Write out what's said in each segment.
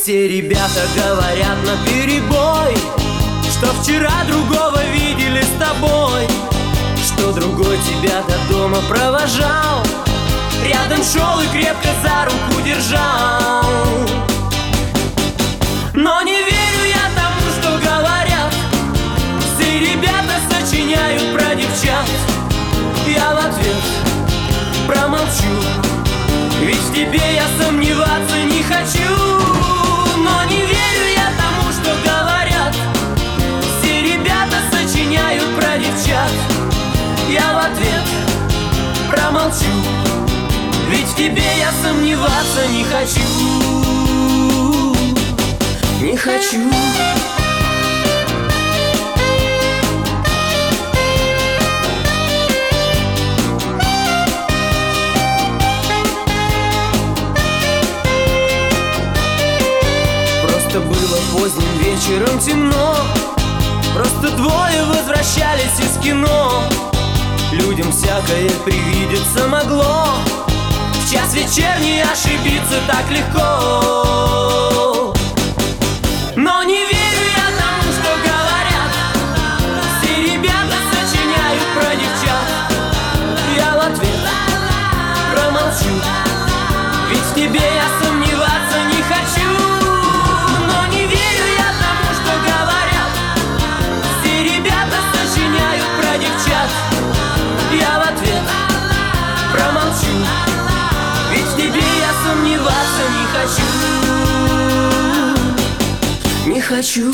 Все ребята говорят наперебой, что вчера другого видели с тобой, что другой тебя до дома провожал, рядом шел и крепко за руку держал. Но не верю я тому, что говорят, все ребята сочиняют про девчат. Я в ответ промолчу, ведь в тебе я сомневаться не хочу. Но не верю я тому, что говорят, все ребята сочиняют про девчат. Я в ответ промолчу, ведь в тебе я сомневаться не хочу. Не хочу. Просто было поздним вечером темно, просто двое возвращались из кино. Людям всякое привидеться могло, в час вечерний ошибиться так легко. Но не верю я тому, что говорят, все ребята сочиняют про девчат. Я в ответ промолчу, ведь в тебе я сомневаться не хочу. Но не верю я тому, что говорят, все ребята сочиняют про девчат. Я в ответ промолчу, ведь в тебе я сомневаться не хочу. Не хочу.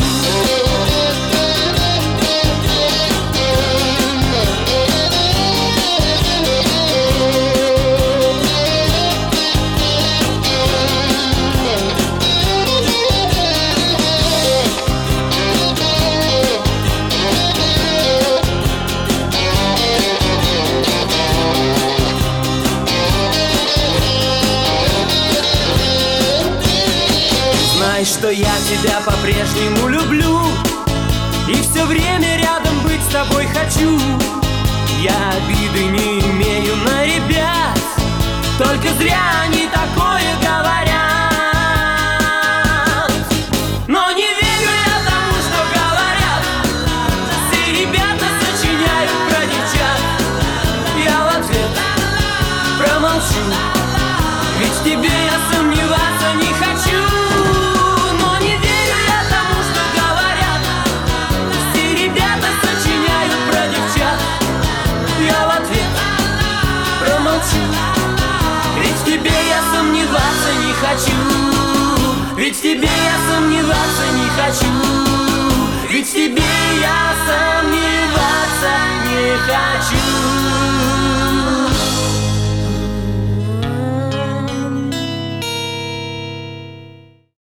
Знай, что я тебя по-прежнему люблю и все время рядом быть с тобой хочу. Я обиды не имею на ребят, только зря они такое говорят. Но не верю я тому, что говорят, все ребята сочиняют про девчат. Я в ответ промолчу, ведь в тебе я сомневаться не хочу. Ведь в тебе я сомневаться не хочу. Ведь в тебе я сомневаться не хочу. Ведь в тебе я сомневаться не хочу.